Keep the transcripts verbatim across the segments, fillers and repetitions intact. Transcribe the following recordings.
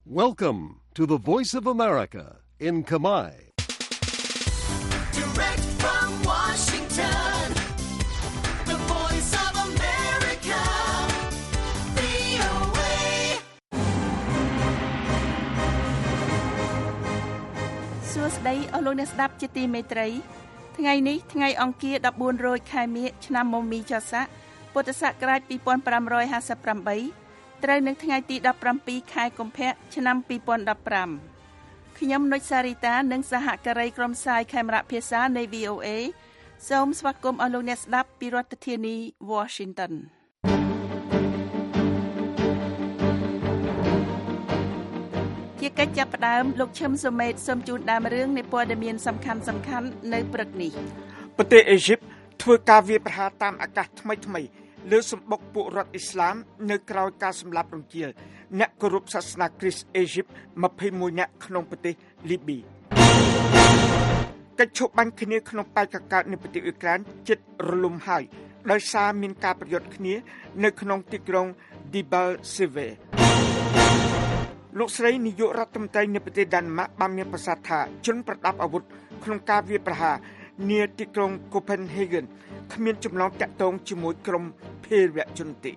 Welcome to the Voice of America in Khmer. Direct from Washington, the Voice of America, វី អូ เอសួស្តីអស់លោកអ្នកស្ដាប់ជាទីមេត្រីថ្ងៃនេះថ្ងៃអង្គារដប់បួនរោចខែមិញឆ្នាំមមីចស័កពុទ្ធសករាជពីរពាន់ប្រាំរយហាសិបប្រាំបីត្រូវនឹងថ្ងៃទីដប់ប្រាំពីរខែកុម្ភៈឆ្នាំពីរពាន់ដប់ប្រាំខ្ញុំនុចសារីតានិងសហការីក្រុមផ្សាយខេមរៈភាសានៃ វី អូ เอ សូមស្វាគមន៍អស់លោកអ្នកស្ដាប់ពីរដ្ឋធានី Washington ជាកិច្ចចាប់ផ្ដើមលោកឈឹមសុមេតសូមជូនដើមរឿងនៃព័ត៌មានសំខាន់សំខាន់នៅព្រឹកនេះប្រទេសអេស៊ីបធ្វើការវាយប្រហារតាមអាកាសថ្មីថ្មីលើសម្បុកពួករដ្ឋអ៊ីស្លាមនៅក្រៅការសម្លាប់រង្គាលអ្នកគោរពសាសនាគ្រីស្ទអេស៊ីបម្ភៃមួយនាក់ក្នុងប្រទេសលីប៊ីកិច្ចឈប់បាញ់គ្នាក្នុងបេក្ខកើតនៅប្រទេសអ៊ុយក្រែនជិតរលំហើយដោយសារមានការប្រយុទ្ធគ្នានៅក្នុងទីក្រុង Debaltseve លោកស្រីនាយករដ្ឋមន្ត្រីនៃប្រទេសដានម៉ាកបានមានប្រសាសន៍ថាជនប្រដាប់អាវុធក្នុងការវាយប្រហារនាទីក្រុង Copenhagen គ្មានចំណងតាក់ទងជាមួយក្រុមភេរវជនទេ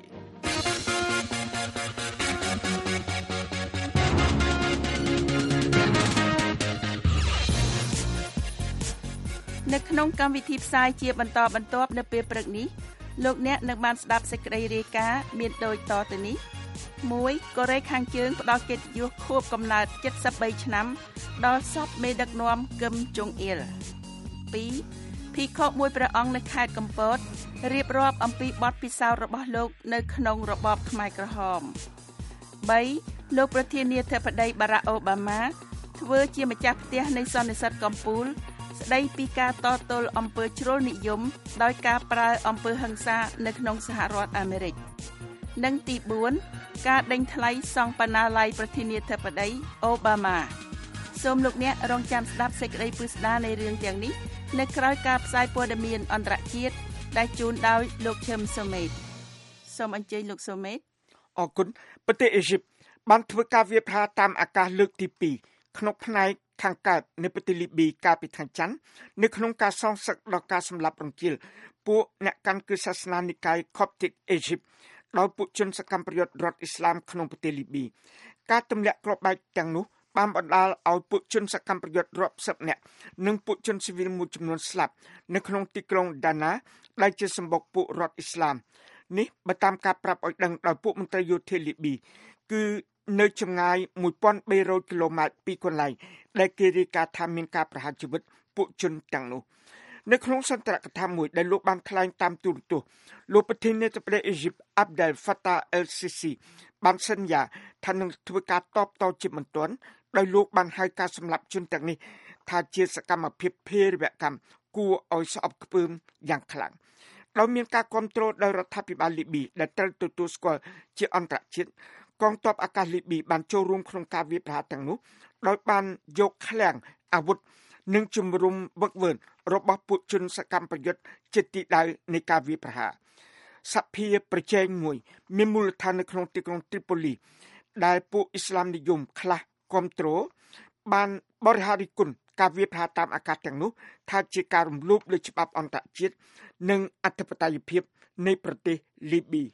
នៅក្នុងកម្មវិធីផ្សាយជាបន្តបន្ទាប់នៅពេលព្រឹកនេះលោកអ្នកនឹងបានស្ដាប់សេចក្តីរាយការណ៍មានដូចតទៅនេះមួយកូរ៉េខាងជើងផ្ដល់កិត្តិយសខួបកំណើតเจ็ดสิบสามឆ្នាំដល់សពមេដឹកនាំគឹមចុងអៀលពីរភិក្ខុមួយព្រះអង្គនៅខេត្តកំពតរៀបរាប់អំពីបទពិសោធន៍របស់លោកនៅក្នុងរបបខ្មែរក្រហមបីលោកប្រធានាធិបតីបារ៉ាក់អូបាម៉ាធ្វើជាម្ចាស់ផ្ទះនៃសន្និសីទកំពូលស្ដីពីការតទល់អំពើជ្រុលនិយមដោយការប្រើអំពើហិង្សានៅក្នុងសហរដ្ឋអាមេរិកនិងទីបួនការដេញថ្លៃសង់បណ្ណាល័យប្រធានាធិបតីអូបាម៉ាសូមលោកអ្នករងចាំស្ដាប់សេចក្តីពិស្ដារនៃរឿងទាំងនេះនៅក្រៅការផ្សាយព័ត៌មានអន្តរជាតិដែលជូនដោយលោកឈឹមសូមេតសូមអញ្ជើញលោកសូមេតអរគុណប្រទេសអេស៊ីបបានធ្វើការវាយប្រហារតាមអាកាសលើកទីពីរក្នុងផ្នែកខាងកើតនៃប្រទេសលីប៊ីកាលពីថ្ងៃច័ន្ទនៅក្នុងការសងសឹកដល់ការសម្លាប់រង្គាលពួកអ្នកកាន់គ្រឹះសាសនានិកាយ Coptic អេស៊ីបដោយពួកជនសកម្មប្រយុទ្ធរដ្ឋអ៊ីស្លាមក្នុងប្រទេសលីប៊ីការទម្លាក់គ្រាប់បែកទាំងនោះបានបណ្ដាលឲ្យពួកជនសកម្មប្រយុទ្ធរាប់សិបនាក់និងពួកជនស៊ីវិលមួយចំនួនស្លាប់នៅក្នុងទីក្រុងដាណាដែលជាសម្បុកពួករដ្ឋអ៊ីស្លាមនេះបើតាមការប្រាប់ឲ្យដឹងដោយពួកមន្ត្រីយោធាលីប៊ីគឺនៅចម្ងាយmột nghìn ba trămគីឡូម៉ែត្រពីកន្លែងដែលគេរាយការណ៍ថាមានការប្រហារជីវិតពួកជនទាំងនោះនៅក្នុងសន្ទរកថាមួយដែលលោកបានថ្លែងតាមទូរទស្សន៍លោកប្រធានាធិបតីអេស៊ីប Abdel Fattah el-Sisi បានសន្យាថានឹងធ្វើការតបតជាបន្ទាន់ដោយលោកបានហៅការសម្លាប់ជនទាំងនេះថាជាសកម្មភាពភេរវកម្មគួរឲ្យស្អប់ខ្ពើមយ៉ាងខ្លាំងដោយមានការគ្រប់គ្រងដោយរដ្ឋាភិបាលលីប៊ីដែលត្រូវទទួលស្គាល់ជាអន្តរជាតិកងទ័ពអាកាសលីប៊ីបានចូលរួមក្នុងការវាយប្រហារទាំងនោះដោយបានយកឃ្លាំងអាវុធនិងជំរុំវឹកវើរបស់ពួកជនសកម្មប្រយុទ្ធជាទីដៅនៃការវាយប្រហារសភាប្រជែងមួយមានមូលដ្ឋាននៅក្នុងទីក្រុងត្រីប៉ូលីដែលពួកអ៊ីស្លាមនិយមខ្លះគ្រប់គ្រងបានបរិហារិគុណការវាយប្រហារតាមអាកាសទាំងនោះថាជាការរំលោភលើច្បាប់អន្តរជាតិនិងអធិបតេយ្យភាពនៃប្រទេសលីប៊ី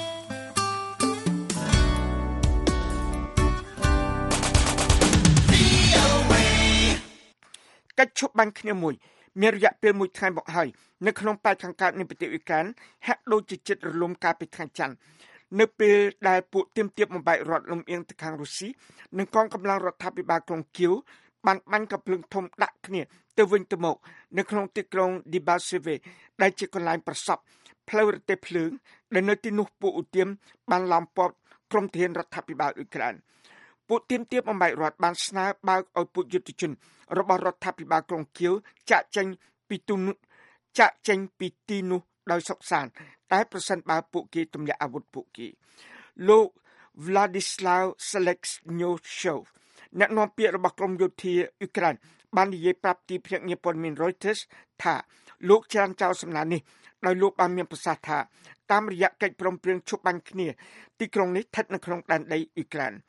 កិច្ចឈប់បាញ់គ្នាមួយមានរយៈពេលមួយថ្ងៃមកហើយនៅក្នុងប៉ែកខាងកើតនៃប្រទេសអ៊ុយក្រែនហាក់ដូចជាជិតរលំកាលពីថ្ងៃច័ន្ទនៅពេលដែលពួកទាមទារបំបែករដ្ឋលំអៀងទៅខាងរុស្ស៊ីនិងកងកម្លាំងរដ្ឋាភិបាលក្រុងគៀវបានបាញ់កាំភ្លើងធំដាក់គ្នាទៅវិញទៅមកនៅក្នុងទីក្រុង Debaltseve ដែលជាកន្លែងប្រសពផ្លូវរទេះភ្លើងដែលនៅទីនោះពួកឧទាមបានឡោមព័ទ្ធក្រុមទាហានរដ្ឋាភិបាលអ៊ុយក្រែនពួកទាមទារបំបែករដ្ឋបានស្នើបើកឲ្យពួកយុទ្ធជនរបស់រដ្ឋាភិបាលក្រុងគៀវចាក់ចេញពីទូនោះចាក់ចេញពីទីនោះដោយសុខសាន្តតែប្រសិនបើពួកគេទម្លាក់អាវុធពួកគេលោក Vladislav Seleznyov អ្នកនាំពាក្យរបស់ក្រមយោធាអ៊ុយក្រែនបាននិយាយប្រាប់ទីភ្នាក់ងារព័ត៌មាន Reuters ថាលោកច្រានចោលសំណើនេះដោយលោកបានមានប្រសាសន៍ថាតាមរយៈកិច្ចព្រមព្រៀងឈប់បាញ់គ្នាទីក្រុងនេះស្ថិតនៅក្នុងដែនដីអ៊ុយក្រែន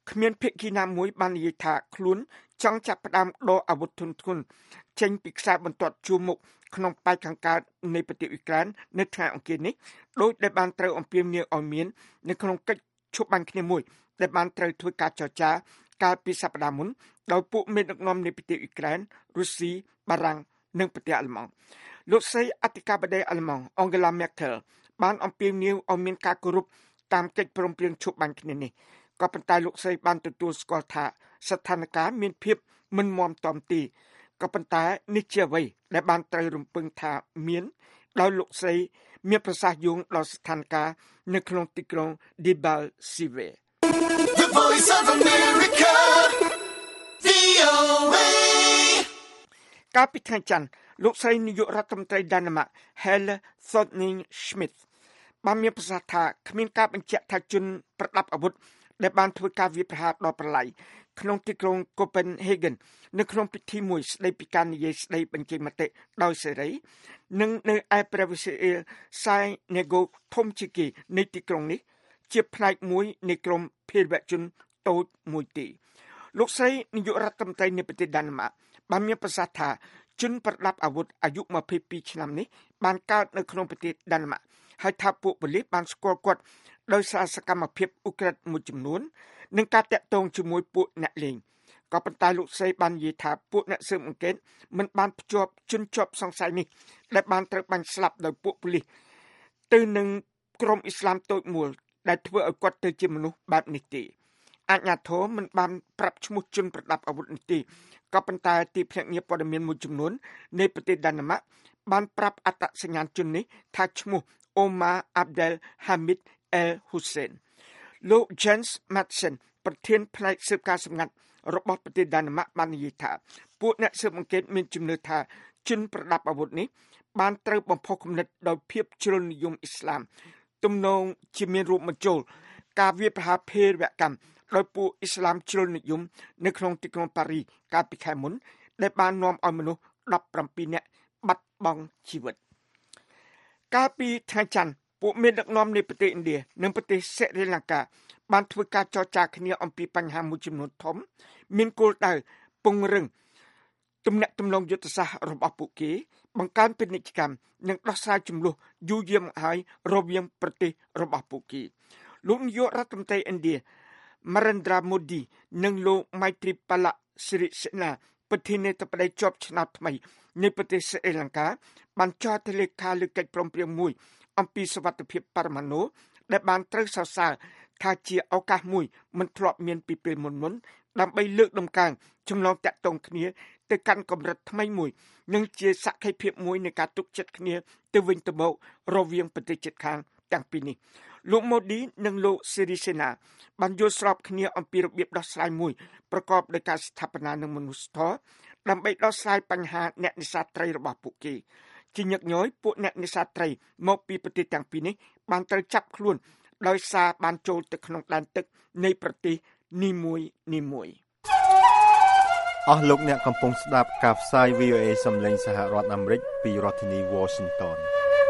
គ្មានភាគីណាមួយបាននិយាយថាខ្លួនចង់ចាប់ផ្ដើមដកអាវុធធុនធ្ងន់ចេញពីខ្សែបន្ទាត់ជួរមុខក្នុងប៉ែកខាងកើតនៃប្រទេសអ៊ុយក្រែននៅថ្ងៃអង្គារនេះដោយដែលបានត្រូវអំពាវនាវឲ្យមាននៅក្នុងកិច្ចឈប់បាញ់គ្នាមួយដែលបានត្រូវធ្វើការចរចាកាលពីសប្តាហ៍មុនដោយពួកមេដឹកនាំនៃប្រទេសអ៊ុយក្រែនរុស្ស៊ីបារាំងនិងប្រទេសអាល្លឺម៉ង់លោកស្រីអធិការបតីអាល្លឺម៉ង់ Angela Merkel បានអំពាវនាវឲ្យមានការគោរពតាមកិច្ចព្រមព្រៀងឈប់បាញ់គ្នានេះក៏ប៉ុន្តែលោកស្រីបានទទួលស្គាល់ថាស្ថានភាពមានភាពមិនមាំទាំទេក៏ប៉ុន្តែនេះជាអ្វីដែលបានត្រូវរំពឹងថាមានដោយលោកស្រីមានប្រសាសន៍យោងដល់ស្ថានភាពនៅក្នុងទីក្រុង Debaltseve The Voice of America, វី អូ เอកាលពីថ្ងៃច័ន្ទលោកស្រីនាយករដ្ឋមន្ត្រីដាណឺម៉ាក Helle Thorning-Schmidt បានមានប្រសាសន៍ថាគ្មានការបញ្ជាក់ថាជនប្រដាប់អាវុធដែលបានធ្វើការវាយប្រហារដល់ប្រឡាយក្នុងទីក្រុង Copenhagen នៅក្នុងពិធីមួយស្ដីពីការនិយាយស្ដីបញ្ចេញមតិដោយសេរីនិងនៅឯព្រះវិហារ Synagogue ធំជាគេនៃទីក្រុងនេះជាផ្នែកមួយនៃក្រុមភេរវជនតូចមួយទេលោកស្រីនាយករដ្ឋមន្ត្រីនៃប្រទេសដាណឺម៉ាកបានមានប្រសាសន៍ថាជនប្រដាប់អាវុធអាយុยี่สิบสองឆ្នាំនេះបានកើតនៅក្នុងប្រទេសដាណឺម៉ាកហើយថាពួកប៉ូលីសបានស្គាល់គាត់ដោយសារសកម្មភាពឧក្រិដ្ឋមួយចំនួននិងការតាក់ទងជាមួយពួកអ្នកលេងក៏ប៉ុន្តែលោកស្រីបាននិយាយថាពួកអ្នកស៊ើបអង្កេតមិនបានភ្ជាប់ជនជាប់សង្ស័យនេះដែលបានត្រូវបាញ់ស្លាប់ដោយពួកប៉ូលីសទៅនឹងក្រុមអ៊ីស្លាមតូចមួយដែលធ្វើឲ្យគាត់ទៅជាមនុស្សបែបនេះទេអាជ្ញាធរមិនបានប្រាប់ឈ្មោះជនប្រដាប់អាវុធនេះទេក៏ប៉ុន្តែទីភ្នាក់ងារព័ត៌មានមួយចំនួននៃប្រទេសដាណឺម៉ាកបានប្រាប់អត្តសញ្ញាណជននេះថាឈ្មោះ Omar Abdel Hamid El Hussein លោក Jens Madsen ប្រធានផ្នែកស៊ើបការសម្ងាត់របស់ប្រទេសដាណឺម៉ាកបាននិយាយថាពួកអ្នកស៊ើបអង្កេតមានជំនឿថាជនប្រដាប់អាវុធនេះបានត្រូវបំផុសគំនិតដោយភាពជ្រុលនិយមអ៊ីស្លាមទំនងជាមានរួមបញ្ចូលការវាយប្រហារភេរវកម្មដោយពួកអ៊ីស្លាមជ្រុលនិយមនៅក្នុងទីក្រុងប៉ារីសកាលពីខែមុនដែលបាននាំឲ្យមនុស្សដប់ប្រាំពីរនាក់បាត់បង់ជីវិតកាលពីថ្ងៃច័ន្ទពួកមេដឹកនាំនៃប្រទេសឥណ្ឌានិងប្រទេសស្រីលង្កាបានធ្វើការចរចាគ្នាអំពីបញ្ហាមួយចំនួនធំមានគោលដៅពង្រឹងទំនាក់ទំនងយុទ្ធសាស្ត្ររបស់ពួកគេបង្កើនពាណិជ្ជកម្មនិងដោះស្រាយចំនួនយូរយារមកហើយរវាងប្រទេសរបស់ពួកគេលោកនាយករដ្ឋមន្ត្រីឥណ្ឌា Narendra Modi និងលោក Maithripala Sirisena ប្រធានាធិបតីជាប់ឆ្នោតថ្មីនៃប្រទេសស្រីលង្កាបានចុះហត្ថលេខាលើកិច្ចព្រមព្រៀងមួយអំពីសុវត្ថិភាពបរមាណុដែលបានត្រូវសរសើរថាជាឱកាសមួយមិនធ្លាប់មានពីពេលមុនមុនដើម្បីលើកដំកើងចំណងតាក់ទងគ្នាទៅកាន់កម្រិតថ្មីមួយនិងជាសក្ខីភាពមួយនៃការទុកចិត្តគ្នាទៅវិញទៅមករវាងប្រទេសជិតខាងទាំងពីរនេះលោក Modi និងលោក Sirisena បានយល់ស្របគ្នាអំពីរបៀបដោះស្រាយមួយប្រកបដោយការស្ថាបនានិងមនុស្សធម៌ដើម្បីដោះស្រាយបញ្ហាអ្នកនេសាទត្រីរបស់ពួកគេជាញឹកញយពួកអ្នកនេសាទត្រីមកពីប្រទេសទាំងពីរនេះបានត្រូវចាប់ខ្លួនដោយសារបានចូលទៅក្នុងដែនទឹកនៃប្រទេសនីមួយនីមួយអស់លោកអ្នកកំពុងស្ដាប់ការផ្សាយ វី អូ เอ សំឡេងសហរដ្ឋអាមេរិកពីរដ្ឋធានី Washington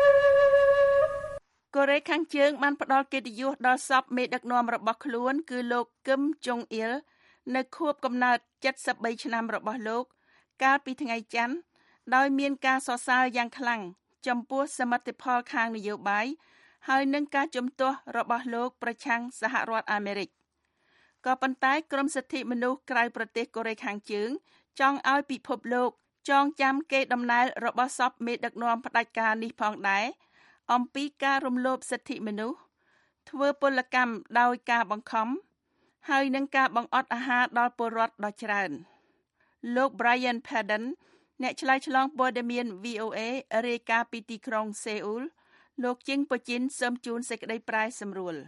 កូរ៉េខាងជើងបានផ្ដល់កិត្តិយសដល់សពមេដឹកនាំរបស់ខ្លួនគឺលោកគឹមចុងអ៊ីលនៅខួបកំណើតเจ็ดสิบสามឆ្នាំរបស់លោកកាលពីថ្ងៃច័ន្ទដោយមានការសរសើរយ៉ាងខ្លាំងចំពោះសមិទ្ធផលខាងនយោបាយហើយនឹងការជំទាស់របស់លោកប្រឆាំងសហរដ្ឋអាមេរិកក៏ប៉ុន្តែក្រមសិទ្ធិមនុស្សក្រៅប្រទេសកូរ៉េខាងជើងចង់ឲ្យពិភពលោកចងចាំកេរដំណែលរបស់សពមេដឹកនាំផ្ដាច់ការនេះផងដែរអំពីការរំលោភសិទ្ធិមនុស្សធ្វើពលកម្មដោយការបង្ខំហើយនឹងការបង្អត់អាហារដល់ពលរដ្ឋដ៏ច្រើនលោក Brian Padden អ្នកឆ្លើយឆ្លងព័ត៌មាន វី អូ เอ រាយការណ៍ពីទីក្រុងសេអ៊ូលលោកជិងប៉ូជីនសូមជូនសេចក្តីប្រាយសម្រួល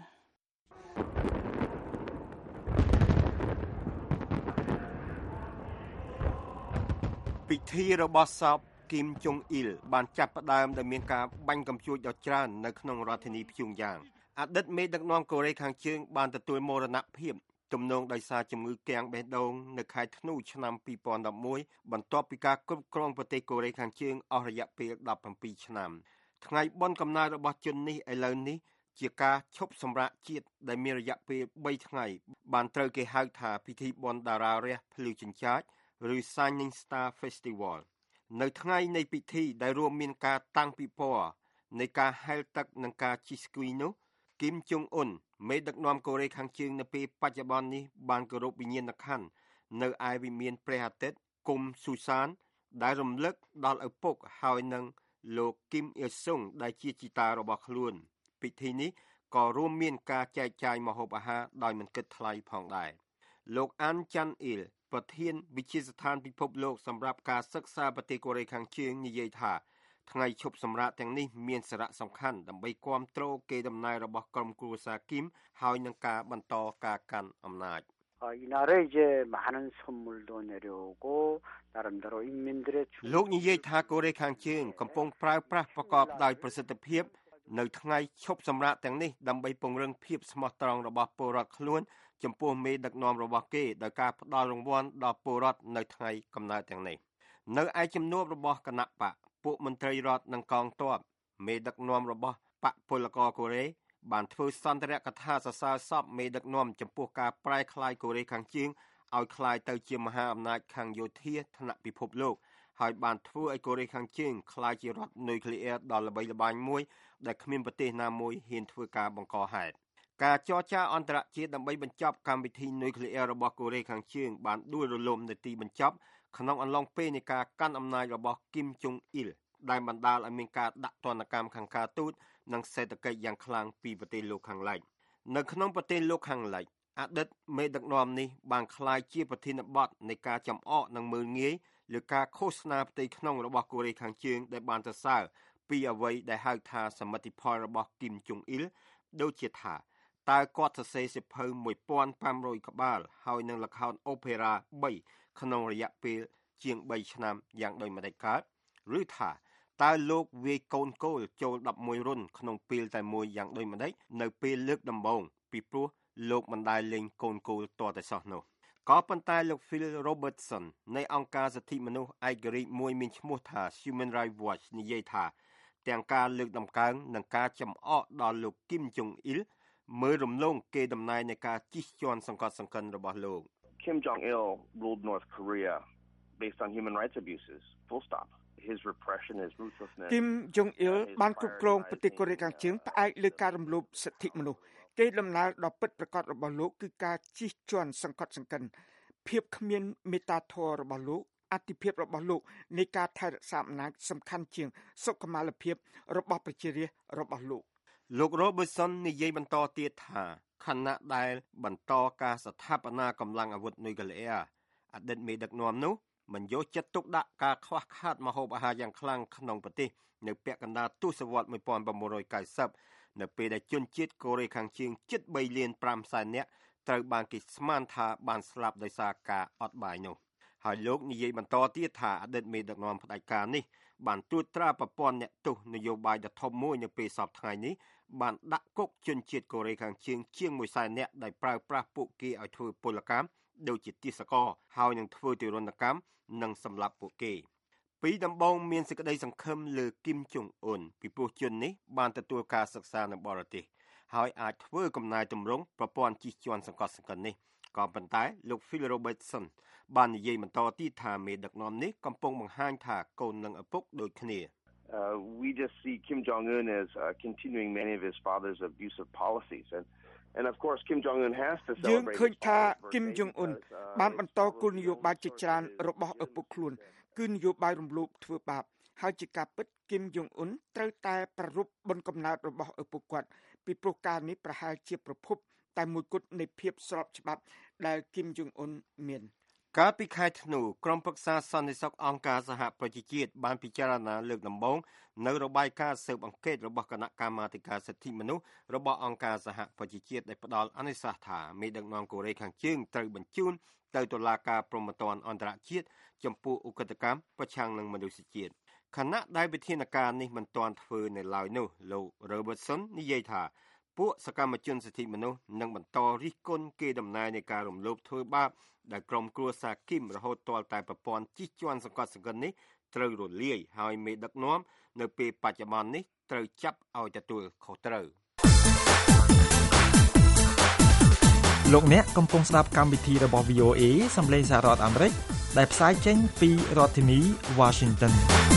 ពិធីរបស់សពគីមចុងអ៊ីលបានចាប់ផ្ដើមដោយមានការបាញ់កាំជ្រួចដ៏ច្រើននៅក្នុងរដ្ឋធានីព្យុងយ៉ាងអតីតមេដឹកនាំកូរ៉េខាងជើងបានទទួលមរណភាពទំនងដោយសារជំងឺគាំងបេះដូងនៅខែធ្នូឆ្នាំពីរពាន់ដប់មួយបន្ទាប់ពីការគ្រប់គ្រងប្រទេសកូរ៉េខាងជើងអស់រយៈពេលដប់ប្រាំពីរឆ្នាំថ្ងៃបុណ្យកំណើតរបស់ជននេះឥឡូវនេះជាការឈប់សម្រាកជាតិដែលមានរយៈពេលបីថ្ងៃបានត្រូវគេហៅថាពិធីបុណ្យតារារះភ្លឺចិញ្ចាចឬ Shining Star Festival នៅថ្ងៃនៃពិធីដែលរួមមានការតាំងពិព័រណ៍នៃការហែលទឹកនិងការជិះស្គីនោះគីមចុងអ៊ុនមេដឹកនាំកូរ៉េខាងជើងនៅពេលបច្ចុប្បន្ននេះបានគោរពវិញ្ញាណក្ខន្ធនៅឯវិមានព្រះអាទិត្យគុំស៊ូសានដែលរំលឹកដល់ឪពុកហើយនឹងលោកគីមអ៊ីលសុងដែលជាជីតារបស់ខ្លួនពិធីនេះក៏រួមមានការចែកចាយម្ហូបអាហារដោយមិនគិតថ្លៃផងដែរលោកអានចាន់អ៊ីលប្រធានវិទ្យាស្ថានពិភពលោកសម្រាប់ការសិក្សាប្រទេសកូរ៉េខាងជើងនិយាយថាថ្ងៃឈប់សម្រាកទាំងនេះមានសារៈសំខាន់ដើម្បីគាំទ្រកេរដំណែលរបស់ក្រុមគ្រួសារគីមហើយនឹងការបន្តការកាន់អំណាចលោកនិយាយថាកូរ៉េខាងជើងកំពុងប្រើប្រាស់ប្រកបដោយប្រសិទ្ធភាពនៅថ្ងៃឈប់សម្រាកទាំងនេះដើម្បីពង្រឹងភាពស្មោះត្រង់របស់ពលរដ្ឋខ្លួនចំពោះមេដឹកនាំរបស់គេដោយការផ្ដល់រង្វាន់ដល់ពលរដ្ឋនៅថ្ងៃកំណើតទាំងនេះនៅឯជំនួបរបស់គណៈបកពួកមន្ត្រីរដ្ឋនិងកងទ័ពមេដឹកនាំរបស់បកពលករកូរ៉េបានធ្វើសន្ទរកថាសរសើរសពមេដឹកនាំចំពោះការប្រែក្លាយកូរ៉េខាងជើងឲ្យក្លាយទៅជាមហាអំណាចខាងយោធាថ្នាក់ពិភពលោកហើយបានធ្វើឲ្យកូរ៉េខាងជើងក្លាយជារដ្ឋនុយក្លេអ៊ែរដ៏ល្បីល្បាញមួយដែលគ្មានប្រទេសណាមួយហ៊ានធ្វើការបង្កហេតុការចរចាអន្តរជាតិដើម្បីបញ្ចប់កម្មវិធីនុយក្លេអ៊ែររបស់កូរ៉េខាងជើងបានដួលរលំនៅទីបញ្ចប់ក្នុងអំឡុងពេលនៃការកាន់អំណាចរបស់គីមចុងអ៊ីលដែលបណ្ដាលឲ្យមានការដាក់ទណ្ឌកម្មខាងការទូតនិងសេដ្ឋកិច្ចយ៉ាងខ្លាំងពីប្រទេសលោកខាងលិចនៅក្នុងប្រទេសលោកខាងលិចអតីតមេដឹកនាំនេះបានក្លាយជាប្រធានបទនៃការចំអកនិងមើលងាយលើការឃោសនាផ្ទៃក្នុងរបស់កូរ៉េខាងជើងដែលបានសរសើរពីអ្វីដែលហៅថាសមិទ្ធផលរបស់គីមចុងអ៊ីលដូចជាថាតើគាត់សរសេរសៀវភៅមួយពាន់ប្រាំរយក្បាលហើយនឹងល្ខោនអូប៉េរ៉ាបីក្នុងរយៈពេលជាងបីឆ្នាំយ៉ាងដូចម្តេចកើតឬថាតើលោកវាយកូនគោលចូលដប់មួយរុនក្នុងពេលតែមួយយ៉ាងដូចម្តេចនៅពេលលើកដំបូងពីព្រោះលោកមិនដែលលេងកូនគោលតតែសោះនោះក៏ប៉ុន្តែលោក Phil Robertson នៃអង្គការសិទ្ធិមនុស្សឯករាជ្យមួយមានឈ្មោះថា Human Rights Watch និយាយថាទាំងការលើកដំកើងនិងការចំអកដល់លោកគីមចុងអ៊ីលមើលរំលងគេដំណើរនៃការជិះជាន់សង្កត់សង្កិនរបស់លោក Kim Jong-il ruled North Korea based on human rights abuses full stop his repression is ruthlessness Kim Jong-il បានគ្រប់គ្រងប្រទេសកូរ៉េខាងជើងផ្អែកលើការរំលោភសិទ្ធិមនុស្សគេដំណើរដ៏ពិតប្រាកដរបស់លោកគឺការជិះជាន់សង្កត់សង្កិនភាពគ្មានមេត្តាធម៌របស់លោកអតិភិបរបស់លោកនៃការថែរក្សាអំណាចសំខាន់ជាងសុខុមាលភាពរបស់ប្រជារាស្ត្ររបស់លោកលោក Robertson និយាយបន្តទៀតថាខណៈដែលបន្តការស្ថាបនាកម្លាំងអាវុធនុយក្លេអ៊ែរអតីតមេដឹកនាំនោះមិនយកចិត្តទុកដាក់ការខ្វះខាតម្ហូបអាហារយ៉ាងខ្លាំងក្នុងប្រទេសនៅពាក់កណ្ដាលទសវត្សរ៍nineteen ninetyនៅពេលដែលជនជាតិកូរ៉េខាងជើងជិត3លាន5សែននាក់ត្រូវបានគេស្មានថាបានស្លាប់ដោយសារការអត់បាយនោះហើយលោកនិយាយបន្តទៀតថាអតីតមេដឹកនាំផ្ដាច់ការនេះបានត្រួតត្រាប្រព័ន្ធអ្នកទោសនយោបាយដ៏ធំមួយនៅពេលសពថ្ងៃនេះបានដាក់គុកជនជាតិកូរ៉េខាងជើងជាងមួយសែននាក់ដែលប្រើប្រាស់ពួកគេឲ្យធ្វើពលកម្មដូចជាទាសករហើយនឹងធ្វើទារុណកម្មនិងសម្លាប់ពួកគេពីដំបូងមានសេចក្តីសង្ឃឹមលើគីមចុងអ៊ុនពីព្រោះជននេះបានទទួលការសិក្សានៅបរទេសហើយអាចធ្វើកំណែទម្រង់ប្រព័ន្ធជិះជាន់សង្កត់សង្កិននេះក៏ប៉ុន្តែលោក Phil Robertson បាននិយាយបន្តទៀតថាមេដឹកនាំនេះកំពុងបង្ហាញថាកូននិងឪពុកដូចគ្នា Uh, we just see Kim Jong-un as uh, continuing many of his father's abusive policies and and of course Kim Jong-un has to celebrate យើងឃើញថា Kim Jong-un បានបន្តគោលនយោបាយជាច្រើនរបស់ឪពុកខ្លួនគឺនយោបាយរំលោភធ្វើបាបហើយជាការពិត Kim Jong-un ត្រូវតែប្រារព្ធបុណ្យកំណើតរបស់ឪពុកគាត់ពីព្រោះការនេះប្រហែលជាប្រភពតែមួយគត់នៃភាពស្របច្បាប់ដែល Kim Jong-un មានកាលពីខែធ្នូក្រុមប្រឹក្សាសន្តិសុខអង្គការសហប្រជាជាតិបានពិចារណាលើកដំបូងនៅរបាយការណ៍ស៊ើបអង្កេតរបស់គណៈកម្មាធិការសិទ្ធិមនុស្សរបស់អង្គការសហប្រជាជាតិដែលផ្ដល់អនុសាសន៍ថាមេដឹកនាំកូរ៉េខាងជើងត្រូវបញ្ជូនទៅតុលាការព្រហ្មទណ្ឌអន្តរជាតិចំពោះឧក្រិដ្ឋកម្មប្រឆាំងនឹងមនុស្សជាតិខណៈដែលវិធានការនេះមិនទាន់ធ្វើនៅឡើយនោះលោក Robertson និយាយថាពួកសកម្មជនសិទ្ធិមនុស្សនឹងបន្តរិះគន់គេដំណើរនៃការរំលោភធ្វើបាបដែលក្រុមគ្រួសារគីមរហូតទាល់តែប្រព័ន្ធជិះជាន់សង្កត់សង្កិននេះត្រូវរលាយហើយមេដឹកនាំនៅពេលបច្ចុប្បន្ននេះត្រូវចាប់ឲ្យទទួលខុសត្រូវលោកអ្នកកំពុងស្ដាប់កម្មវិធីរបស់ វី អូ เอ សំឡេងសហរដ្ឋអាមេរិកដែលផ្សាយចេញពីរដ្ឋធានី Washington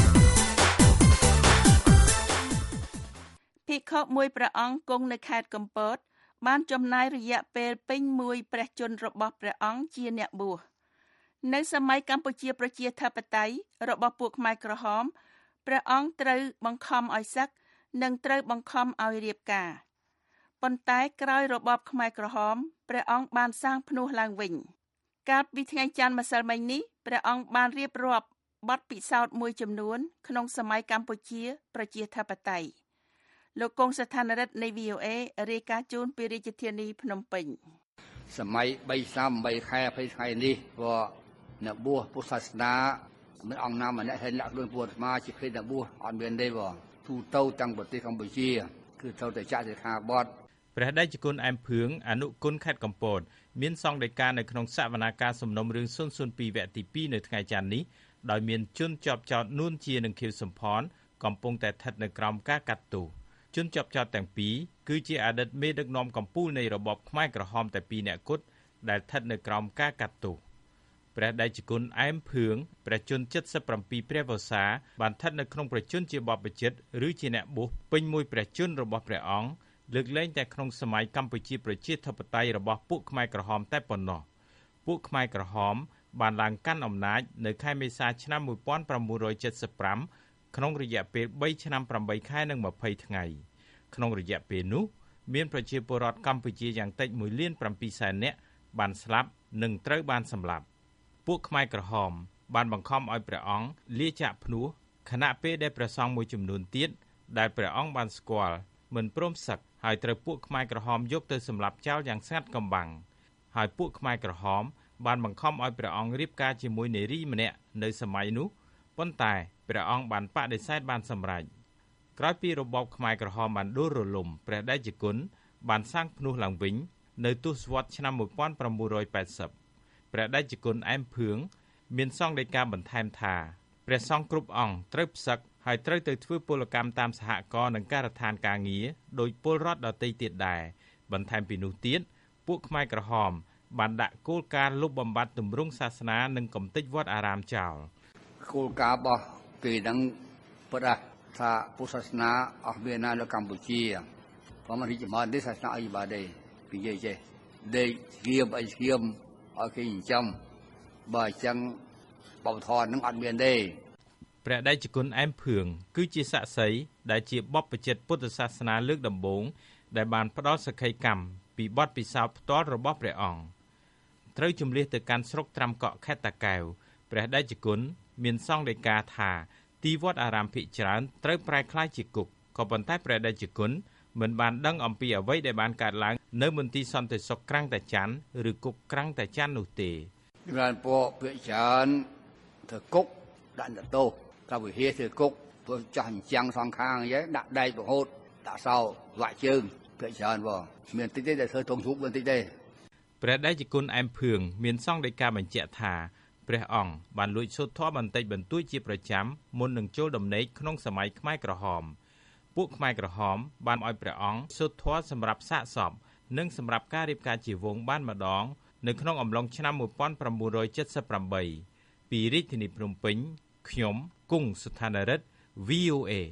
ភិក្ខុមួយព្រះអង្គគង់នៅខេត្តកំពតបានចំណាយរយៈពេលពេញមួយព្រះជន្មរបស់ព្រះអង្គជាអ្នកបួសនៅសម័យកម្ពុជាប្រជាធិបតេយ្យរបស់ពួកខ្មែរក្រហមព្រះអង្គត្រូវបង្ខំឲ្យសឹកនិងត្រូវបង្ខំឲ្យរៀបការប៉ុន្តែក្រោយរបបខ្មែរក្រហមព្រះអង្គបានសាងផ្នួសឡើងវិញកាលពីថ្ងៃច័ន្ទម្សិលមិញនេះព្រះអង្គបានរៀបរាប់បទពិសោធន៍មួយចំនួនក្នុងសម័យកម្ពុជាប្រជាធិបតេយ្យលោកកុងស្ថានរិទ្ធនៃ វី អូ เอ រាយការណ៍ជូនពីរាជធានីភ្នំពេញសម័យបីឆ្នាំបីខែ二十ថ្ងៃនេះក៏អ្នកបួសពុទ្ធសាសនាមិនអង្គណាម្នាក់ហ៊ានលាក់ខ្លួនពួកអាត្មាជាភេទអ្នកបួសអត់មានទេបងទូទៅទាំងប្រទេសកម្ពុជាគឺត្រូវតែចាក់សិក្ខាបទព្រះដេចគុណអែមភឿងអនុគុណខេត្តកំពតមានសង្ឃដីកានៅក្នុងសវនាការសំណុំរឿងศูนย์ศูนย์ពីរវគ្គទីពីរនៅថ្ងៃច័ន្ទនេះដោយមានជនជាប់ចោទនួនជានិងខៀវសំផនកំពុងតែស្ថិតនៅក្រោមការកាត់ទោសជនជាប់ចោទទាំងពីរគឺជាអតីតមេដឹកនាំកម្ពុជានៃរបបខ្មែរក្រហមតែពីរនាក់គត់ដែលស្ថិតនៅក្រោមការកាត់ទោសព្រះដេចគុណអែមភឿងព្រះជន្ម칠십ព្រះវស្សាបានស្ថិតនៅក្នុងព្រះជន្មជាបព្វជិតឬជាអ្នកបួសពេញមួយព្រះជន្មរបស់ព្រះអង្គលើកលែងតែក្នុងសម័យកម្ពុជាប្រជាធិបតេយ្យរបស់ពួកខ្មែរក្រហមតែប៉ុណ្ណោះពួកខ្មែរក្រហមបានឡើងកាន់អំណាចនៅខែមេសាឆ្នាំmột nghìn chín trăm bảy mươi lămក្នុងរយៈពេលបីឆ្នាំប្រាំបីខែនិងម្ភៃថ្ងៃក្នុងរយៈពេលនោះមានប្រជាពលរដ្ឋកម្ពុជាយ៉ាងតិចមួយលានប្រាំពីរសែននាក់បានស្លាប់និងត្រូវបានសម្លាប់ពួកខ្មែរក្រហមបានបង្ខំឲ្យព្រះអង្គលាចាកភ្នួសខណៈពេលដែលព្រះសង្ឃមួយចំនួនទៀតដែលព្រះអង្គបានស្គាល់មិនព្រមសឹកហើយត្រូវពួកខ្មែរក្រហមយកទៅសម្លាប់ចោលយ៉ាងស្ងាត់កំបាំងហើយពួកខ្មែរក្រហមបានបង្ខំឲ្យព្រះអង្គរៀបការជាមួយនារីម្នាក់នៅសម័យនោះប៉ុន្តែព្រះអង្គបានបដិសេធបានសម្រេចក្រោយពីរបបខ្មែរក្រហមបានដួលរលំព្រះដេចគុណបានសាងផ្នួសឡើងវិញនៅទសវត្សរ៍ឆ្នាំmột nghìn chín trăm tám mươiព្រះដេចគុណអែមភឿងមានសង្ឃដីកាបន្ថែមថាព្រះសង្ឃគ្រប់អង្គត្រូវផ្សឹកហើយត្រូវទៅធ្វើពលកម្មតាមសហករណ៍និងការដ្ឋានការងារដោយពលរដ្ឋដទៃទៀតដែរបន្ថែមពីនោះទៀតពួកខ្មែរក្រហមបានដាក់គោលការណ៍លុបបំបាត់ទម្រង់សាសនានិងកំទេចវត្តអារាមចោលគោលការណ៍របស់គេនឹងប្រកាសថាពុទ្ធសាសនាអស់មាននៅកម្ពុជាព្រមរីកចម្រើនទេសាសនាអីបាទទេនិយាយចេះដេកស្គៀមអីស្គៀមឲ្យគេចិញ្ចឹមបើអញ្ចឹងបបធរនឹងអត់មានទេព្រះដេចគុណអែមភឿងគឺជាសាក្សីដែលជាបព្វជិតពុទ្ធសាសនាលើកដំបូងដែលបានផ្ដល់សក្ខីកម្មពីបទពិសោធន៍ផ្ទាល់របស់ព្រះអង្គត្រូវជំលះទៅកាន់ស្រុកត្រាំកក់ខេត្តតាកែវព្រះដេចគុណមានសង្ឃដីកាថាទីវត្តអារាមភិកច្រើនត្រូវប្រែក្លាយជាគុកក៏ប៉ុន្តែព្រះដេចគុណមិនបានដឹងអំពីអ្វីដែលបានកើតឡើងនៅមន្ទីរសន្តិសុខក្រាំងតាចាន់ឬគុកក្រាំងតាចាន់នោះទេបានពួកភិកច្រើនធ្វើគុកដាក់ទោសកាវិហារធ្វើគុកព្រោះចាស់អញ្ចឹងសងខាងអញ្ចឹងដាក់ដែកបង្ហូតដាក់សោវាក់ជើងភិកច្រើនបងមានតិចទេតែធ្វើទងជ្រូកបន្តិចទេព្រះដេចគុណអែមភឿងមានសង្ឃដីកាបញ្ជាក់ថាព្រះអង្គបានលួចសូត្រធម៌បន្តិចបន្តួចជាប្រចាំមុននឹងចូលដំណេកក្នុងសម័យខ្មែរក្រហមពួកខ្មែរក្រហមបានឲ្យព្រះអង្គសូត្រធម៌សម្រាប់សាកសពនិងសម្រាប់ការរៀបការជាវងបានម្ដងនៅក្នុងអំឡុងឆ្នាំmột nghìn chín trăm bảy mươi támពីរាជធានីភ្នំពេញខ្ញុំគង់ស្ថានរិទ្ធ វី អូ เอ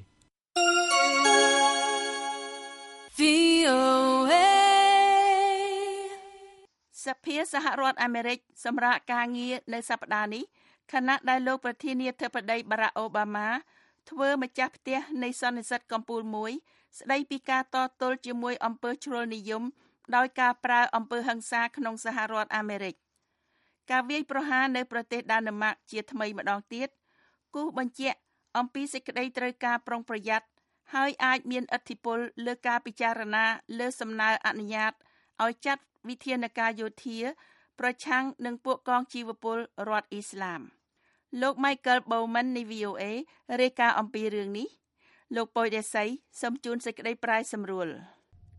វី អូ เอ សភាសហរដ្ឋអាមេរិកសម្រាប់ការងារនៅសប្តាហ៍នេះខណៈដែលលោកប្រធានាធិបតីបារ៉ាក់អូបាម៉ាធ្វើម្ចាស់ផ្ទះនៃសន្និសីទកំពូលមួយស្ដីពីការតទល់ជាមួយអំពើជ្រុលនិយមដោយការប្រើអំពើហិង្សាក្នុងសហរដ្ឋអាមេរិកការវាយប្រហារនៅប្រទេសដាណឺម៉ាកជាថ្មីម្ដងទៀតគូសបញ្ជាក់អំពីសេចក្តីត្រូវការប្រុងប្រយ័ត្នហើយអាចមានឥទ្ធិពលលើការពិចារណាលើសំណើអនុញ្ញាតឲ្យចាត់វិធានការយោធាប្រឆាំងនឹងពួកកងជីវពលរដ្ឋអ៊ីស្លាមលោក Michael Bowman នៃ វី អូ เอ រាយការណ៍អំពីរឿងនេះលោកប៉ុយដេសីសូមជូនសេចក្តីប្រាយសម្រួល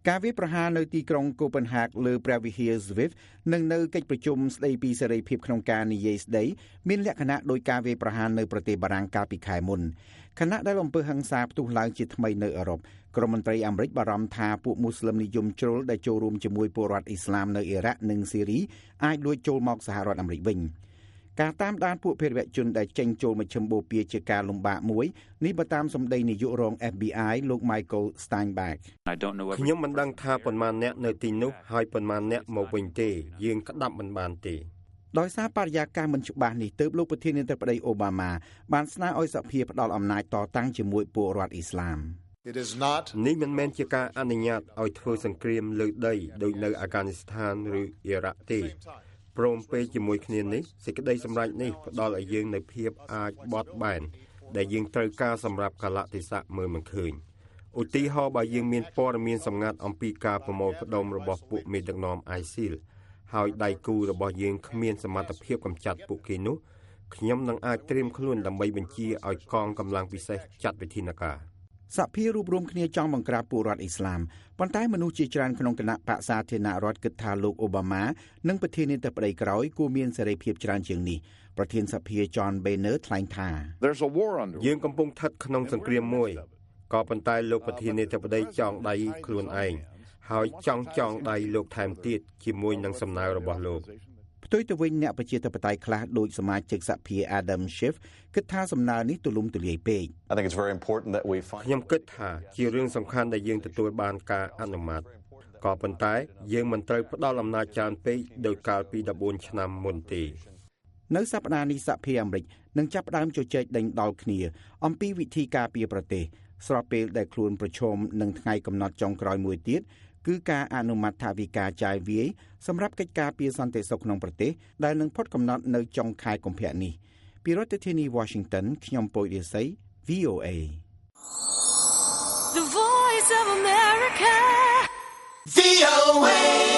ការវាយប្រហារនៅទីក្រុងកូប៉េនហាកលើព្រះវិហារ Swift និងនៅកិច្ចប្រជុំស្ដីពីសេរីភាពក្នុងការនិយាយស្ដីមានលក្ខណៈដោយការវាយប្រហារនៅប្រទេសបារាំងកាលពីខែមុនខណៈដែលអំពើហិង្សាផ្ទុះឡើងជាថ្មីនៅអឺរ៉ុបក្រមមន្ត្រីអាមេរិកបារម្ភថាពួកមូស្លឹមនិយមជ្រុលដែលចូលរួមជាមួយពលរដ្ឋអ៊ីស្លាមនៅអ៊ីរ៉ាក់និងស៊ីរីអាចលួចចូលមកសហរដ្ឋអាមេរិកវិញការតាមដានពួកភេរវជនដែលចេញចូលមជ្ឈមបូព៌ាជាការលំបាកមួយនេះបើតាមសម្ដីនាយករង F B I លោក Michael Steinbach ខ្ញុំមិនដឹងថាប៉ុន្មានអ្នកនៅទីនោះហើយប៉ុន្មានអ្នកមកវិញទេយើងក្តាប់មិនបានទេដោយសារបរិយាកាសមិនច្បាស់នេះទើបលោកប្រធានាធិបតីអូបាម៉ាបានស្នើឲ្យសភាផ្ដល់អំណាចតតាំងជាមួយពលរដ្ឋអ៊ីស្លាមនេះមិនមែនជាការអនុញ្ញាតឲ្យធ្វើសង្គ្រាមលើដីដូចនៅអាហ្គានីស្ថានឬអ៊ីរ៉ាក់ទេព្រមពេកជាមួយគ្នានេះសេចក្តីសម្រេចនេះផ្ដល់ឲ្យយើងនូវភាពអាចបត់បែនដែលយើងត្រូវការសម្រាប់កាលៈទេសៈមើលមិនឃើញឧទាហរណ៍បើយើងមានព័ត៌មានសម្ងាត់អំពីការប្រមូលផ្ដុំរបស់ពួកមេដឹកនាំ I S I L ហើយដៃគូរបស់យើងគ្មានសមត្ថភាពកម្ចាត់ពួកគេនោះខ្ញុំនឹងអាចត្រៀមខ្លួនដើម្បីបញ្ជាឲ្យកងកម្លាំងពិសេសចាត់វិធានការសភារួបរวมគ្នាចង់បង្ក្រាបពលរដ្ឋអ៊ីស្លាមប៉ុន្តែមនុស្សជាច្រើនក្នុងគណៈបក្សសាធារណរដ្ឋគិតថាលោកអូបាម៉ានិងប្រធានាធិបតីក្រោយគួរមានសេរីភាពច្រើនជាងនេះប្រធានសភា John Boehner ថ្លែងថាយើងកំពុងស្ថិតក្នុងសង្គ្រាមមួយក៏ប៉ុន្តែលោកប្រធានាធិបតីចង់ដៃខ្លួនឯងហើយចង់ចង់ដៃលោកថែមទៀតជាមួយនឹងសំណើរបស់លោកផ្ទុយទៅវិញអ្នកប្រជាធិបតេយ្យខ្លះដូចសមាជិកសភា Adam Schiff គិតថាសំណើនេះទូលំទូលាយពេកខ្ញុំគិតថាជារឿងសំខាន់ដែលយើងទទួលបានការអនុម័តក៏ប៉ុន្តែយើងមិនត្រូវផ្ដល់អំណាចច្រើនពេកដោយកាលពីដប់បួនឆ្នាំមុនទេនៅសប្តាហ៍នេះសភាអាមេរិកនឹងចាប់ផ្ដើមជជែកដេញដោលគ្នាអំពីវិធីការពារប្រទេសស្របពេលដែលខ្លួនប្រឈមនឹងថ្ងៃកំណត់ចុងក្រោយមួយទៀតគឺការអនុម័តថវិកាចាយវាយសម្រាប់កិច្ចការពារសន្តិសុខក្នុងប្រទេសដែលនឹងផុតកំណត់នៅចុងខែកុម្ភៈនេះពីរដ្ឋធានី Washington ខ្ញុំពូចរាសី V O A The Voice of America V O A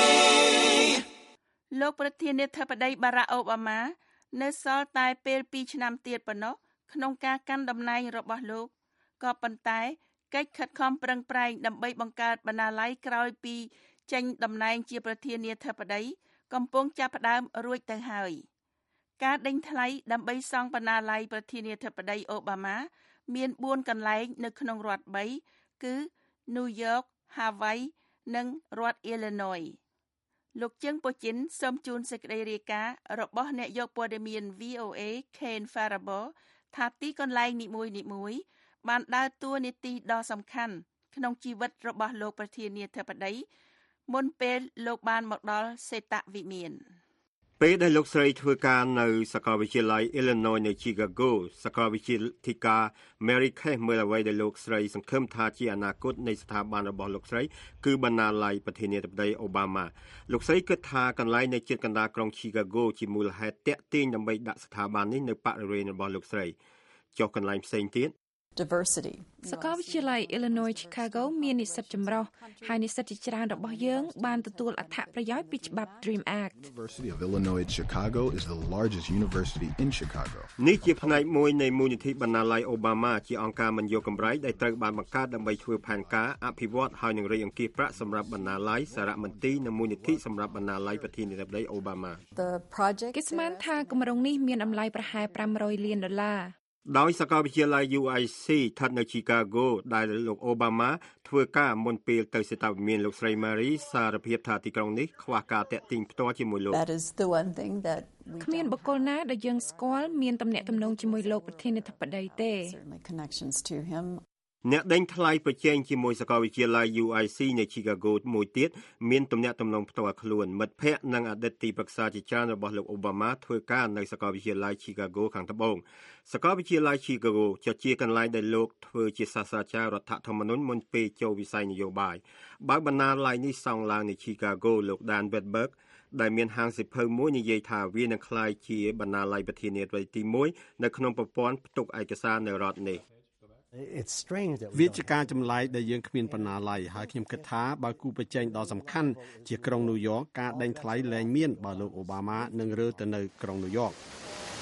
លោកប្រធានាធិបតីបារ៉ាក់អូបាម៉ានៅសល់តែពេលពីរឆ្នាំទៀតប៉ុណ្ណោះក្នុងការកាន់តំណែងរបស់លោកក៏ប៉ុន្តែកិច្ចខិតខំប្រឹងប្រែងដើម្បីបង្កើតបណ្ណាល័យក្រោយពីចេញតំណែងជាប្រធានាធិបតីកំពុងចាប់ផ្ដើមរួចទៅហើយការដេញថ្លៃដើម្បីសង់បណ្ណាល័យប្រធានាធិបតីអូបាម៉ាមានបួនកន្លែងនៅក្នុងរដ្ឋបីគឺ New York, Hawaii និងរដ្ឋ Illinois លោកជើងពូជីនសូមជូនសេចក្តីរាយការណ៍របស់អ្នកយកព័ត៌មាន V O A Kane Farabo ថាទីកន្លែងនីមួយៗបានដើរតួនាទីដ៏សំខាន់ក្នុងជីវិតរបស់លោកប្រធានាធិបតីមុនពេលលោកបានមកដល់សេតវិមានពេលដែលលោកស្រីធ្វើការនៅសាកលវិទ្យាល័យ Illinois នៅ Chicago សាកលវិទ្យាធិការ Mary Kay មើលអ្វីដែលលោកស្រីសង្ឃឹមថាជាអនាគតនៃស្ថាប័នរបស់លោកស្រីគឺបណ្ណាល័យប្រធានាធិបតីអូបាម៉ាលោកស្រីគិតថាកន្លែងនៅជិតកណ្ដាលក្រុង Chicago ជាមូលហេតុតាក់ទាញដើម្បីដាក់ស្ថាប័ននេះនៅបរិវេណរបស់លោកស្រីចុះកន្លែងផ្សេងទៀត Diversity សាកលវិទ្យាល័យ Illinois Chicago មាននិស្សិតចម្រុះហើយនិស្សិតជាច្រើនរបស់យើងបានទទួលអត្ថប្រយោជន៍ពីច្បាប់ Dream Act University of Illinois Chicago is the largest university in Chicago នេះជាផ្នែកមួយនៃមូលនិធិបណ្ណាល័យអូបាម៉ាជាអង្គការមិនយកកម្រៃដែលត្រូវបានបង្កើតដើម្បីធ្វើផែនការអភិវឌ្ឍហើយនឹងរៃអង្គាសប្រាក់សម្រាប់បណ្ណាល័យសារមន្ទីរនិងមូលនិធិសម្រាប់បណ្ណាល័យប្រធានាធិបតីអូបាម៉ា The project គេស្មានថាគម្រោងនេះមានតម្លៃប្រហែលfive hundredលានដុល្លារដោយសាកលវិទ្យាល័យ U I C ស្ថិតនៅ Chicago ដែលលោកអូបាម៉ាធ្វើការមុនពេលទៅសេតវិមានលោកស្រី Mary សារភាពថាទីក្រុងនេះខ្វះការតាក់ទាញផ្ទាល់ជាមួយលោក That is the one thing that គ្មានបុគ្គលណាដែលយើងស្គាល់មានទំនាក់ទំនងជាមួយលោកប្រធានាធិបតីទេ Certainly connections to him អ្នកដេញថ្លៃប្រជែងជាមួយសាកលវិទ្យាល័យ U I C នៅ Chicago មួយទៀតមានទំនាក់ទំនងផ្ទាល់ខ្លួនមិត្តភ័ក្តិនិងអតីតទីប្រឹក្សាជាច្រើនរបស់លោកអូបាម៉ាធ្វើការនៅសាកលវិទ្យាល័យ Chicago ខាងត្បូងសាកលវិទ្យាល័យ Chicago ជាកន្លែងដែលលោកធ្វើជាសាស្ត្រាចារ្យរដ្ឋធម្មនុញ្ញមុនពេលចូលវិស័យនយោបាយបើបណ្ណាល័យនេះសង់ឡើងនៅ Chicago លោក Dan Bedberg ដែលមានហាងសិភៅមួយនិយាយថាវានឹងក្លាយជាបណ្ណាល័យប្រធានាធិបតីទីoneនៅក្នុងប្រព័ន្ធផ្ទុកឯកសារនៅរដ្ឋនេះវាជាការចម្លែកដែលយើងគ្មានបណ្ណាល័យហើយខ្ញុំគិតថាបើគូប្រជែងដ៏សំខាន់ជាក្រុងញូវយ៉កការដេញថ្លៃលែងមានបើលោកអូបាម៉ានឹងរើទៅនៅក្រុងញូវយ៉ក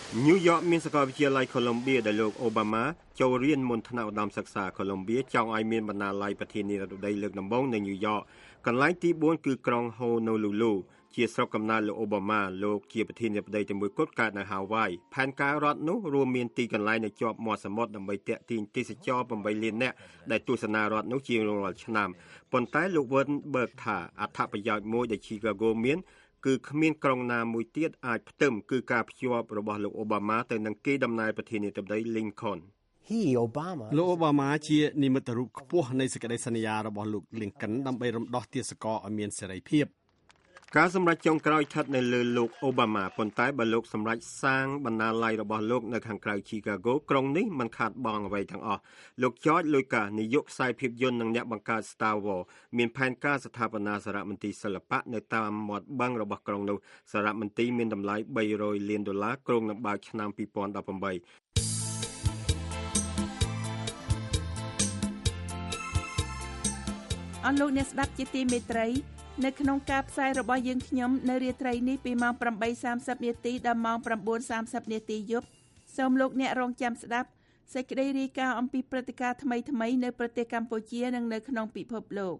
ញូវយ៉កមានសាកលវិទ្យាល័យ Columbia ដែលលោក Obama ចូលរៀនមុនថ្នាក់ឧត្តមសិក្សា Columbia ចង់ឲ្យមានបណ្ណាល័យប្រធានាធិបតីលើកដំបូងនៅញូវយ៉កកន្លែងទីបួនគឺក្រុង Honolulu ជាស្រុកកំណើតលោក Obama លោកជាប្រធានាធិបតីតែមួយគត់កើតនៅ Hawaii ផែនការរដ្ឋនោះរួមមានទីកន្លែងនៅជាប់មាត់សមុទ្រដើម្បីទាក់ទាញទេសចរeightលាននាក់ដែលទស្សនារដ្ឋនោះជារៀងរាល់ឆ្នាំប៉ុន្តែលោក Weinberg ថាអត្ថប្រយោជន៍មួយដែល Chicago មានគឺគ្មានក្រុងណាមួយទៀតអាចផ្ទឹមគឺការភ្ជាប់របស់លោក Obama ទៅនឹងគេដំណើរប្រធានាធិបតី Lincoln He Obama លោក Obama ជានិមិត្តរូបខ្ពស់នៃសេចក្តីសន្យារបស់លោក Lincoln ដើម្បីរំដោះទាសករឲ្យមានសេរីភាពការសម្រេចចុងក្រោយស្ថិតនៅលើលោក Obama ប៉ុន្តែបើលោកសម្រេចសាងបណ្ណាល័យរបស់លោកនៅខាងក្រៅ Chicago ក្រុងនេះមិនខាតបង់អ្វីទាំងអស់លោក George Lucas នាយកខ្សែភាពយន្តនិងអ្នកបង្កើត Star Wars មានផែនការស្ថាបនាសារមន្ទីរសិល្បៈនៅតាមមាត់បឹងរបស់ក្រុងនោះសារមន្ទីរមានតម្លៃthree hundredលានដុល្លារគ្រោងនឹងបើកឆ្នាំtwenty eighteen អស់លោកអ្នកស្ដាប់ជាទីមេត្រីនៅក្នុងការផ្សាយរបស់យើងខ្ញុំនៅរាត្រីនេះពីម៉ោងeight thirtyនាទីដល់ម៉ោងnine thirtyនាទីយប់សូមលោកអ្នករងចាំស្ដាប់សេចក្តីរាយការណ៍អំពីព្រឹត្តិការណ៍ថ្មីៗនៅប្រទេសកម្ពុជានិងនៅក្នុងពិភពលោក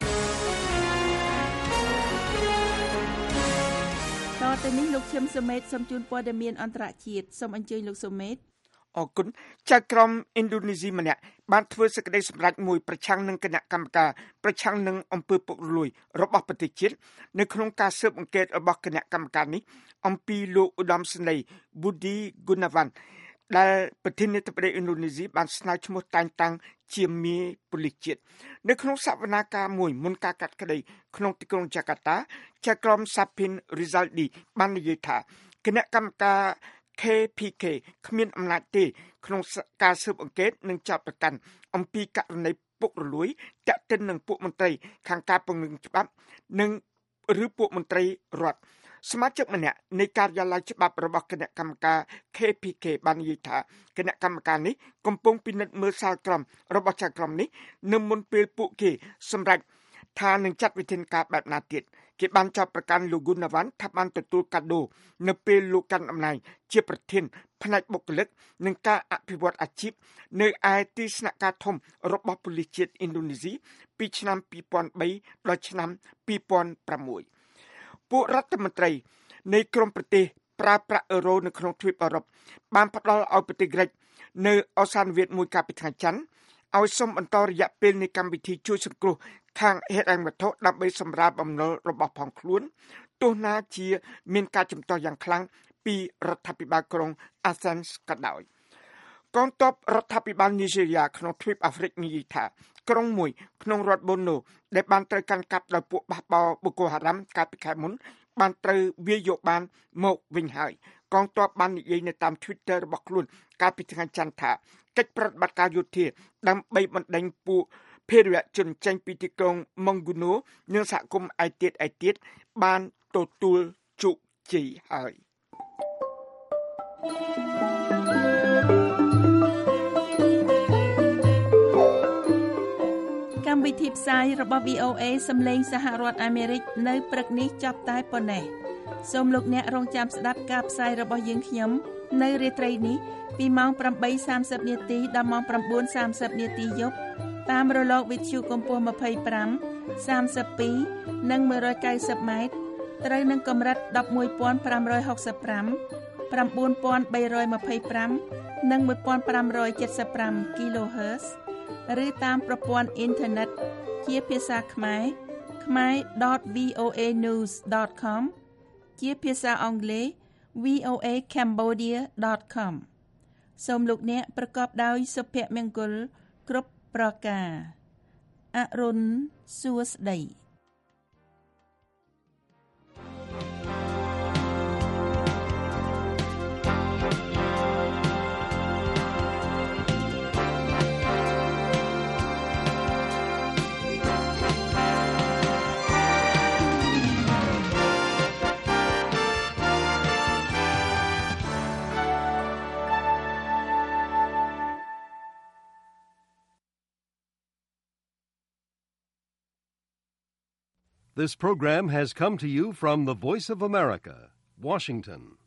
តទៅនេះលោកឈឹមសុមេតសូមជូនព័ត៌មានអន្តរជាតិសូមអញ្ជើញលោកសុមេតអរគុណចៅក្រមឥណ្ឌូនេស៊ីម្នាក់បានធ្វើសេចក្តីសម្រេចមួយប្រឆាំងនឹងគណៈកម្មការប្រឆាំងនឹងអំពើពុករលួយរបស់ប្រទេសជាតិនៅក្នុងការស៊ើបអង្កេតរបស់គណៈកម្មការនេះអំពីលោកឧត្តមសេនីយ៍ Budi Gunawan ដែលប្រធានាធិបតីឥណ្ឌូនេស៊ីបានស្នើឈ្មោះតែងតាំងជាមេប៉ូលីសជាតិនៅក្នុងសវនាការមួយមុនការកាត់ក្តីក្នុងទីក្រុងចាកាតាចៅក្រម Sapin Rizaldi បាននិយាយថាគណៈកម្មការ K P K គ្មានអំណាចទេក្នុងការស៊ើបអង្កេតនិងចាប់ប្រកាន់អំពីករណីពុករលួយទាក់ទិននឹងពួកមន្ត្រីខាងការពង្រឹងច្បាប់និងឬពួកមន្ត្រីរដ្ឋសមាជិកម្នាក់នៃការិយាល័យច្បាប់របស់គណៈកម្មការ K P K បាននិយាយថាគណៈកម្មការនេះកំពុងពិនិត្យមើលសាលក្រមរបស់ចៅក្រមនេះនៅមុនពេលពួកគេសម្រេចថានឹងចាត់វិធានការបែបណាទៀតគេបានចាប់ប្រកាន់លោក Gunawan ថាបានទទួលកាដូនៅពេលលោកកាន់អំណាចជាប្រធានផ្នែកបុគ្គលិកនិងការអភិវឌ្ឍអាជីពនៅឯទីស្នាក់ការធំរបស់ប៉ូលីសជាតិឥណ្ឌូនេស៊ីពីឆ្នាំtwo thousand threeដល់ឆ្នាំtwo thousand sixពួករដ្ឋមន្ត្រីនៃក្រមប្រទេសប្រើប្រាក់អឺរ៉ូនៅក្នុងទ្វីបអឺរ៉ុបបានផ្ដល់ឲ្យប្រទេសក្រិកនៅអសានវិទ្យមួយកាលពីថ្ងៃច័ន្ទឲ្យសុំបន្តរយៈពេលនៃកម្មវិធីជួយសង្គ្រោះខាងហេតុអញ្ញវត្ថុដើម្បីសម្រាលបំណុលរបស់ផងខ្លួនទោះណាជាមានការជំទាស់យ៉ាងខ្លាំងពីរដ្ឋាភិបាលក្រុង Athens ក៏ដោយកងទ័ពរដ្ឋាភិបាលនីហ្សេរីយ៉ាក្នុងទ្វីបអាហ្វ្រិកនិយាយថាក្រុងមួយក្នុងរដ្ឋ Borno ដែលបានត្រូវកាន់កាប់ដោយពួកបះបោរ Boko Haram កាលពីខែមុនបានត្រូវវាយយកបានមកវិញហើយកងទ័ពបាននិយាយនៅតាម Twitter របស់ខ្លួនកាលពីថ្ងៃច័ន្ទថាកិច្ចប្រតិបត្តិការយោធាដើម្បីបណ្ដេញពួកភេរវជនចេញពីទីក្រុង Monguno និងសហគមន៍ឯទៀតឯទៀតបានទទួលជោគជ័យហើយកម្មវិធីផ្សាយរបស់ V O A សម្លេងសហរដ្ឋអាមេរិកនៅព្រឹកនេះចប់តែប៉ុណ្ណេះសូមលោកអ្នករងចាំស្ដាប់ការផ្សាយរបស់យើងខ្ញុំនៅរាត្រីនេះពីម៉ោងeight thirtyនាទីដល់ម៉ោងnine thirtyនាទីយប់តាមរលកវិទ្យុកម្ពស់twenty-five, thirty-two និងone ninetyម៉ែត្រត្រូវនឹងកម្រិតeleven thousand five hundred sixty-five, nine thousand three hundred twenty-fiveនិងfifteen seventy-five គីឡូហឺតឬតាមប្រព័ន្ធអ៊ីនធឺណិតជាភាសាខ្មែរខ្មែរ .v o a news dot com ជាភាសាអង់គ្លេស v o a cambodia dot com សូមលោកអ្នកប្រកបដោយសុភមង្គលគ្រប់ប្រការអរុនសួស្តី This program has come to you from the Voice of America, Washington.